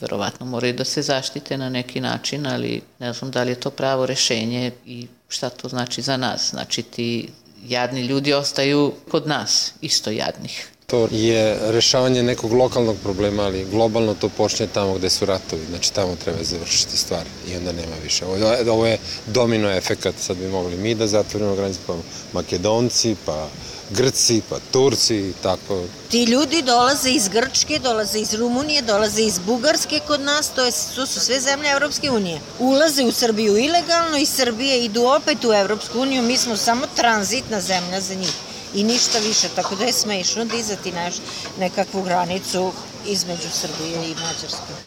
Verovatno moraju da se zaštite na neki način, ali ne znam da li je to pravo rešenje i šta to znači za nas. Znači ti jadni ljudi ostaju kod nas, isto jadnih. To je rešavanje nekog lokalnog problema, ali globalno to počne tamo gde su ratovi, znači tamo treba završiti stvari i onda nema više. Ovo je domino efekat, sad bi mogli mi da zatvorimo granice, pa Makedonci, pa Grci, pa Turci i tako. Ti ljudi dolaze iz Grčke, dolaze iz Rumunije, dolaze iz Bugarske kod nas, to su sve zemlje Evropske unije. Ulaze u Srbiju ilegalno, iz Srbije idu opet u Evropsku uniju, mi smo samo tranzitna zemlja za njih i ništa više, tako da je smešno dizati nekakvu granicu između Srbije i Mađarske.